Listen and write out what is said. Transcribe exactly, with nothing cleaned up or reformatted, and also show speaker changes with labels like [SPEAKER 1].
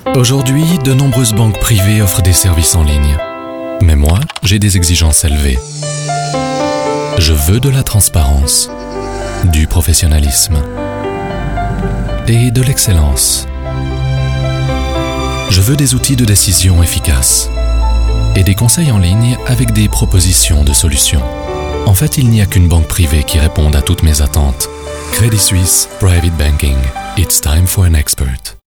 [SPEAKER 1] Aujourd'hui, de nombreuses banques privées offrent des services en ligne. Mais moi, j'ai des exigences élevées. Je veux de la transparence, du professionnalisme et de l'excellence. Je veux des outils de décision efficaces et des conseils en ligne avec des propositions de solutions. En fait, il n'y a qu'une banque privée qui réponde à toutes mes attentes. Credit Suisse Private Banking. It's time for an expert.